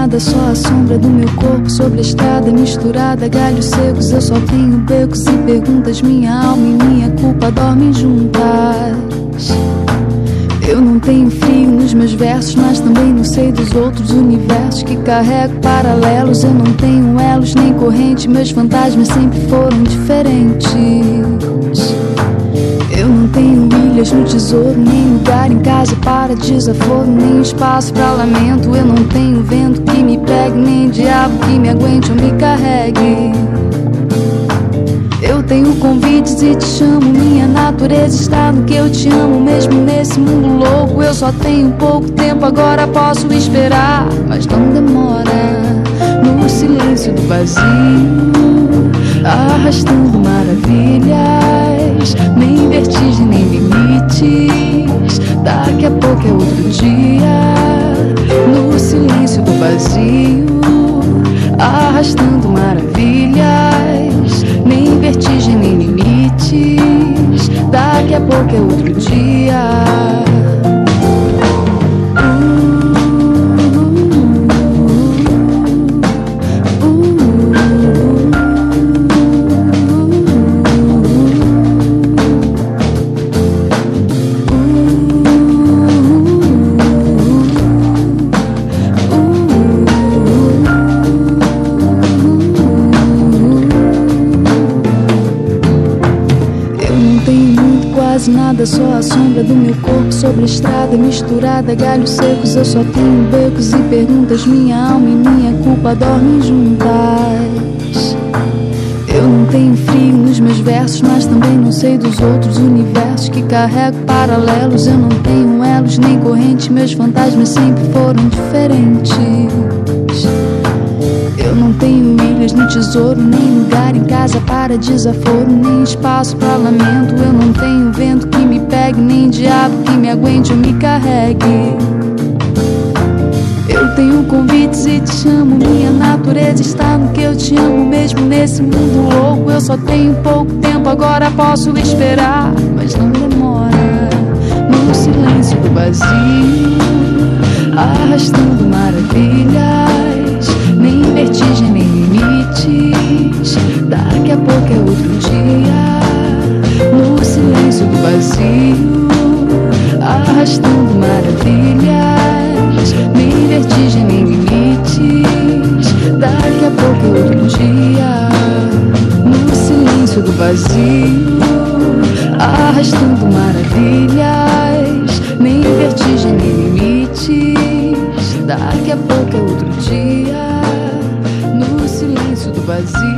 nada, só a sombra do meu corpo sobre a estrada misturada, galhos secos. Eu só tenho becos e perguntas. Minha alma e minha culpa dormem juntas. Eu não tenho frio nos meus versos, mas também não sei dos outros universos que carrego paralelos. Eu não tenho elos nem corrente, meus fantasmas sempre foram diferentes. Eu não tenho ilhas no tesouro, nem lugar em casa para desaforo, nem espaço para lamento. Eu não tenho vento que me pegue, nem diabo que me aguente ou me carregue. Eu tenho convites e te chamo, minha natureza está no que eu te amo. Mesmo nesse mundo louco, eu só tenho pouco tempo, agora posso esperar, mas não demora. No silêncio do vazio, arrastando maravilhas, nem vertigem nem limites. Daqui a pouco é outro dia. No silêncio do vazio, arrastando maravilhas, nem vertigem nem limites. Daqui a pouco é outro dia. Nada, só a sombra do meu corpo sobre a estrada misturada, galhos secos. Eu só tenho becos e perguntas. Minha alma e minha culpa dormem juntas. Eu não tenho frio nos meus versos, mas também não sei dos outros universos que carrego paralelos. Eu não tenho elos nem corrente, meus fantasmas sempre foram diferentes. Eu não tenho ilhas no tesouro, nem lugar em casa para desaforo, nem espaço para lamento. Eu não tenho vento que me pegue, nem diabo que me aguente ou me carregue. Eu tenho convites e te chamo, minha natureza está no que eu te amo. Mesmo nesse mundo louco, eu só tenho pouco tempo, agora posso esperar, mas não demora. No silêncio do vazio, arrastando maravilhas, nem vertigem nem limites. Daqui a pouco é outro dia. No silêncio do vazio, arrastando maravilhas, nem vertigem nem limites. Daqui a pouco é outro dia. No silêncio do vazio, arrastando maravilhas, nem vertigem nem limites. Daqui a pouco é outro dia. No silêncio do vazio.